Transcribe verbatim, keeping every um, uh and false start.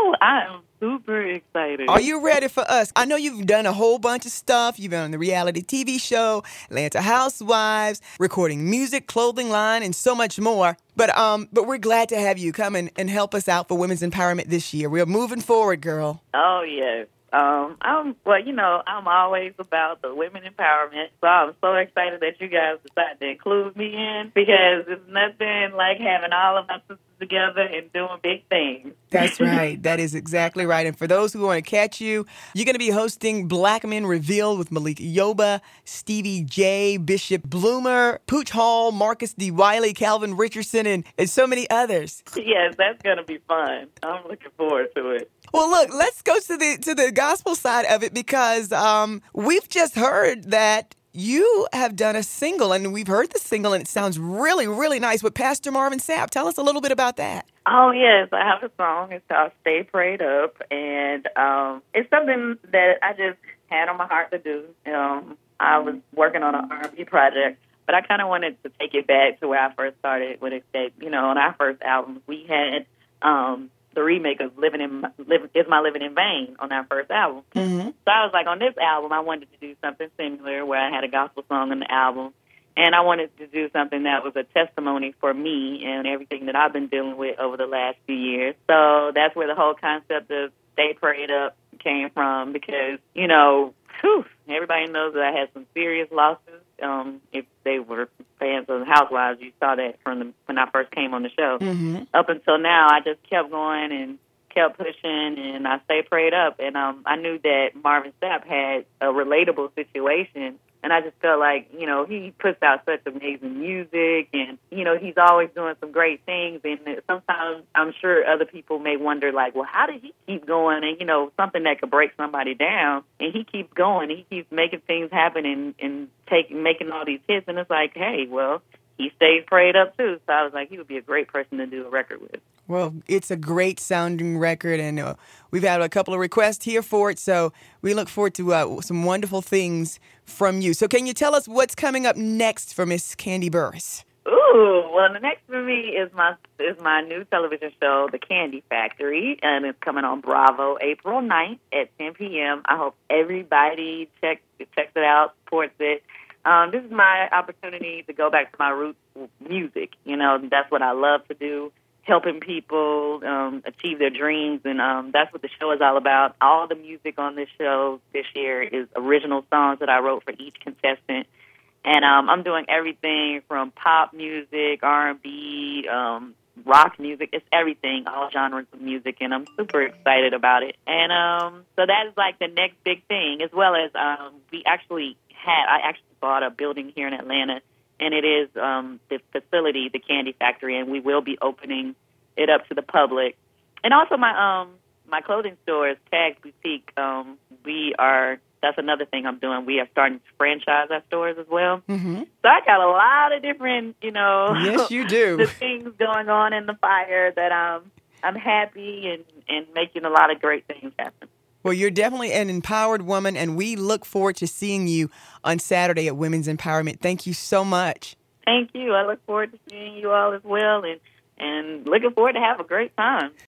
Ooh, I am super excited. Are you ready for us? I know you've done a whole bunch of stuff. You've been on the reality T V show, Atlanta Housewives, recording music, clothing line, and so much more. But um, but we're glad to have you come and, and help us out for women's empowerment this year. We're moving forward, girl. Oh, yes. Um, I'm well, you know, I'm always about the women empowerment. So I'm so excited that you guys decided to include me in because it's nothing like having all of my sisters together and doing big things. That's right. That is exactly right. And for those who want to catch you, you're going to be hosting Black Men Revealed with Malika Yoba, Stevie J, Bishop Bloomer, Pooch Hall, Marcus D. Wiley, Calvin Richardson, and, and so many others. Yes, that's going to be fun. I'm looking forward to it. Well, look, let's go to the to the gospel side of it because um, we've just heard that you have done a single, and we've heard the single, and it sounds really, really nice with Pastor Marvin Sapp. Tell us a little bit about that. Oh, yes. I have a song. It's called Stay Prayed Up, and um, it's something that I just had on my heart to do. Um, I was working on an R and B project, but I kind of wanted to take it back to where I first started with Escape. You know, on our first album, we had um, the remake of Living in Live, Is My Living in Vain on our first album. Mm-hmm. So I was like, on this album, I wanted to do something similar where I had a gospel song on the album. And I wanted to do something that was a testimony for me and everything that I've been dealing with over the last few years. So that's where the whole concept of Stay Prayed Up came from because, you know, whew, everybody knows that I had some serious losses. Um, if they were fans of Housewives, you saw that from the, when I first came on the show. Mm-hmm. Up until now, I just kept going and kept pushing, and I stayed prayed up. And um, I knew that Marvin Sapp had a relatable situation, and I just felt like, you know, he puts out such amazing music, and, you know, he's always doing some great things. And sometimes I'm sure other people may wonder, like, well, how did he keep going? And, you know, something that could break somebody down, and he keeps going. He keeps making things happen and, and taking making all these hits. And it's like, hey, well, he stays prayed up, too. So I was like, he would be a great person to do a record with. Well, it's a great sounding record, and uh, we've had a couple of requests here for it, so we look forward to uh, some wonderful things from you. So can you tell us what's coming up next for Miss Kandi Burruss? Ooh, well, the next for me is my is my new television show, The Kandi Factory, and it's coming on Bravo April ninth at ten p.m. I hope everybody checks, checks it out, supports it. Um, this is my opportunity to go back to my roots music. You know, that's what I love to do. Helping people um, achieve their dreams, and um, that's what the show is all about. All the music on this show this year is original songs that I wrote for each contestant, and um, I'm doing everything from pop music, R and B, um, rock music. It's everything, all genres of music, and I'm super excited about it. And um, so that is like the next big thing, as well as um, we actually had, I actually bought a building here in Atlanta, and it is um, the facility, the Kandi Factory, and we will be opening it up to the public. And also my um my clothing store is Tagged Boutique. Um, we are, that's another thing I'm doing. We are starting to franchise our stores as well. Mm-hmm. So I got a lot of different, you know, yes, you do. the things going on in the fire that um, I'm happy and, and making a lot of great things happen. Well, you're definitely an empowered woman, and we look forward to seeing you on Saturday at Women's Empowerment. Thank you so much. Thank you. I look forward to seeing you all as well, and, and looking forward to have a great time.